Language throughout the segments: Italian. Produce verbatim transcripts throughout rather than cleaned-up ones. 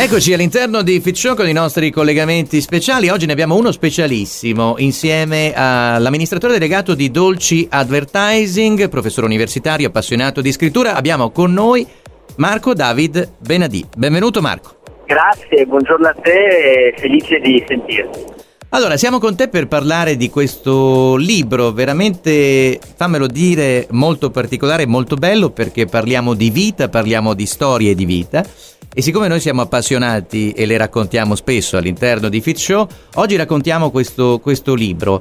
Eccoci all'interno di Fit Show con i nostri collegamenti speciali. Oggi ne abbiamo uno specialissimo insieme all'amministratore delegato di Dolci Advertising, professore universitario appassionato di scrittura. Abbiamo con noi Marco David Benadì. Benvenuto Marco. Grazie, buongiorno a te, felice di sentirti. Allora, siamo con te per parlare di questo libro, veramente, fammelo dire, molto particolare, molto bello, perché parliamo di vita, parliamo di storie di vita, e siccome noi siamo appassionati e le raccontiamo spesso all'interno di Fit Show, oggi raccontiamo questo, questo libro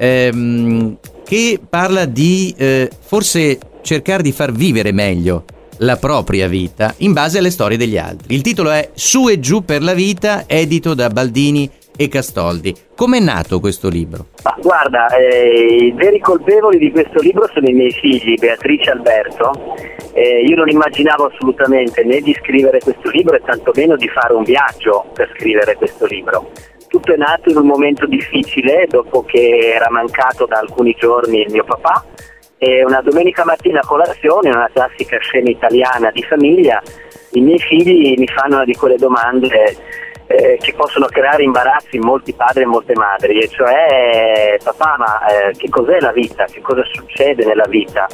ehm, che parla di eh, forse cercare di far vivere meglio la propria vita in base alle storie degli altri. Il titolo è Su e giù per la vita, edito da Baldini e Castoldi. Com'è nato questo libro? Ma guarda, eh, i veri colpevoli di questo libro sono i miei figli, Beatrice e Alberto. Eh, io non immaginavo assolutamente né di scrivere questo libro e tantomeno di fare un viaggio per scrivere questo libro. Tutto è nato in un momento difficile, dopo che era mancato da alcuni giorni il mio papà, e una domenica mattina a colazione, una classica scena italiana di famiglia, i miei figli mi fanno una di quelle domande Eh, che possono creare imbarazzi in molti padri e molte madri, e cioè papà, ma eh, che cos'è la vita, che cosa succede nella vita?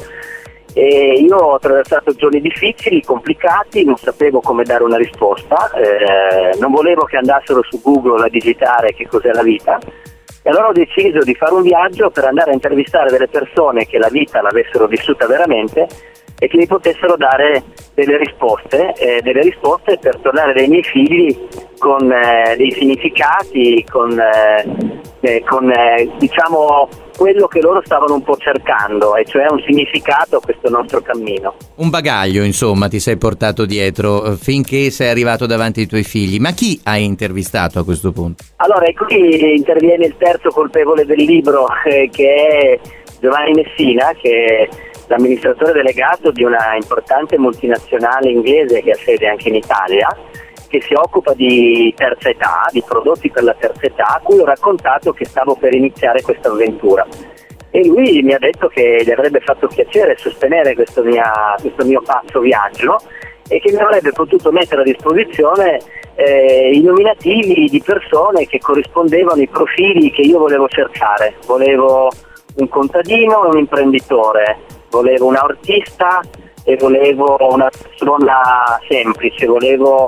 E io ho attraversato giorni difficili, complicati, non sapevo come dare una risposta, eh, non volevo che andassero su Google a digitare che cos'è la vita, e allora ho deciso di fare un viaggio per andare a intervistare delle persone che la vita l'avessero vissuta veramente e che mi potessero dare delle risposte, eh, delle risposte per tornare dai miei figli con eh, dei significati, con, eh, eh, con eh, diciamo quello che loro stavano un po' cercando, e cioè un significato a questo nostro cammino. Un bagaglio, insomma, ti sei portato dietro eh, finché sei arrivato davanti ai tuoi figli. Ma chi hai intervistato a questo punto? Allora, e qui interviene il terzo colpevole del libro, eh, che è Giovanni Messina, che è l'amministratore delegato di una importante multinazionale inglese che ha sede anche in Italia, che si occupa di terza età, di prodotti per la terza età, a cui ho raccontato che stavo per iniziare questa avventura. E lui mi ha detto che gli avrebbe fatto piacere sostenere questo, mia, questo mio pazzo viaggio e che mi avrebbe potuto mettere a disposizione eh, i nominativi di persone che corrispondevano ai profili che io volevo cercare. Volevo un contadino e un imprenditore, volevo un artista e volevo una persona semplice, volevo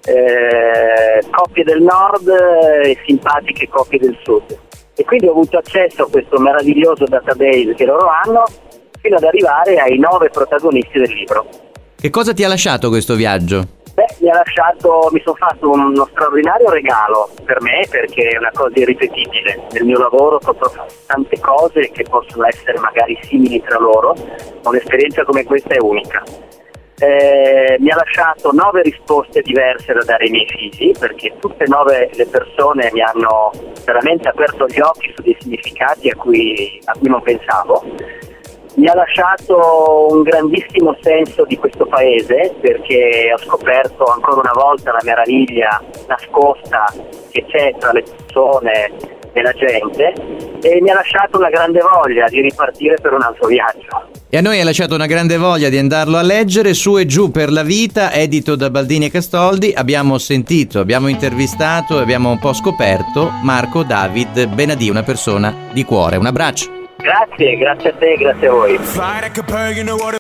eh, coppie del nord e simpatiche coppie del sud. E quindi ho avuto accesso a questo meraviglioso database che loro hanno, fino ad arrivare ai nove protagonisti del libro. Che cosa ti ha lasciato questo viaggio? Beh, mi ha lasciato, mi sono fatto uno straordinario regalo per me, perché è una cosa irripetibile. Nel mio lavoro ho tante cose che possono essere magari simili tra loro, ma un'esperienza come questa è unica. Eh, mi ha lasciato nove risposte diverse da dare ai miei figli, perché tutte e nove le persone mi hanno veramente aperto gli occhi su dei significati a cui, a cui non pensavo. Mi ha lasciato un grandissimo senso di questo paese, perché ho scoperto ancora una volta la meraviglia nascosta che c'è tra le persone e la gente, e mi ha lasciato una grande voglia di ripartire per un altro viaggio. E a noi ha lasciato una grande voglia di andarlo a leggere. Su e giù per la vita, edito da Baldini e Castoldi. Abbiamo sentito, abbiamo intervistato e abbiamo un po' scoperto Marco David Benadì, una persona di cuore. Un abbraccio. Grazie, grazie a te, grazie a voi.